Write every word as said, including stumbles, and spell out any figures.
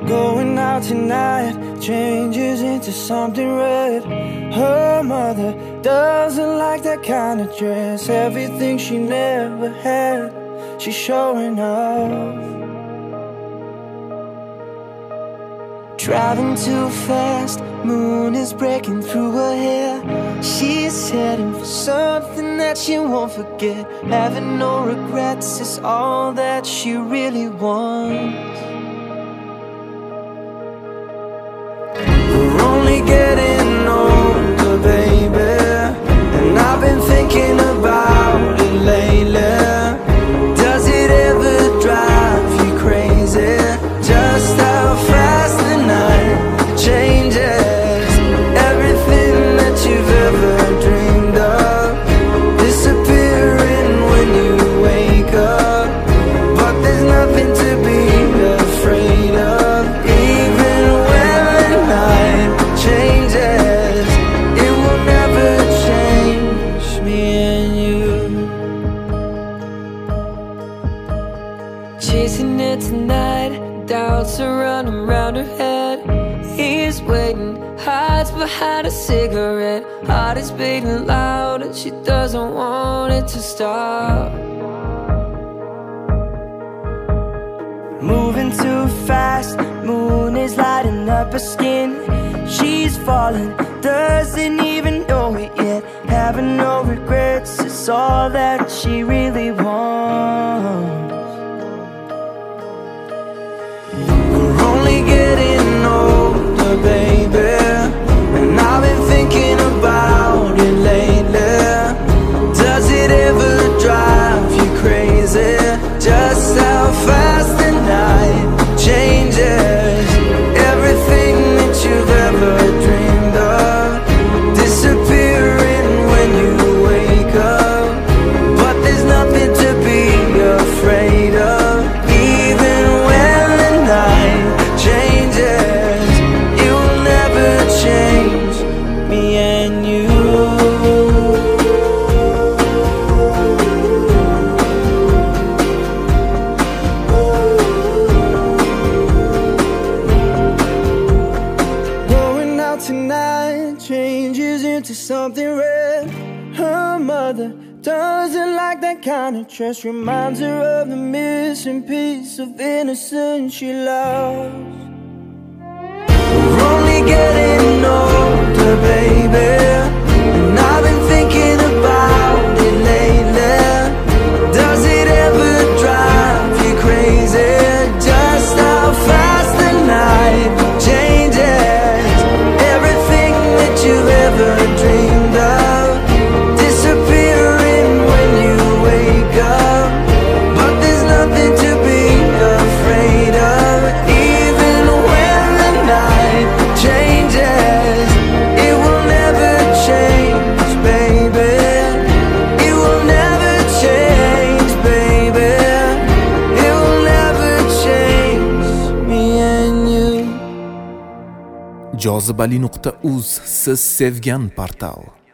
Going out tonight changes into something red. Her mother doesn't like that kind of dress. Everything she never had, she's showing off. Driving too fast, moon is breaking through her hair. She's heading for something that she won't forget. Having no regrets is all that she really wants. We're only getting older, baby, and I've been thinking about it lately. Does it ever drive you crazy? Just how fast the night changes. Everything that you've ever dreamed of disappearing when you wake up. But there's nothing to be afraid of. Even when the night changes, it will never change me and you. Chasing it tonight, doubts are running round her head. He's waiting, hides behind a cigarette. Heart is beating loud and she doesn't want it to stop. Moving too fast, moon is lighting up her skin. She's falling, doesn't even know it yet. Having no regrets is all that she really wants. We're only getting older, baby, and I've been thinking about it lately. Does it ever drive you crazy? Just how fast the night changes. Everything that you've ever dreamed of disappearing when you wake up. But there's nothing to be afraid of. Even when the night changes, it will never change me and you. Going out tonight changes into something red. Her mother doesn't like that kind of dress. Reminds her of the missing piece of innocence she lost. We're only getting older, baby, and I've been thinking about it lately. Does it ever drive you crazy? Just how fast the night changes. Everything that you've ever dreamed of disappearing when you wake up. But there's nothing to be afraid of. Even when the night changes, it will never change, baby. It will never change, baby. It will never change me and you. jozibali nuqta uz siz sevgan portal.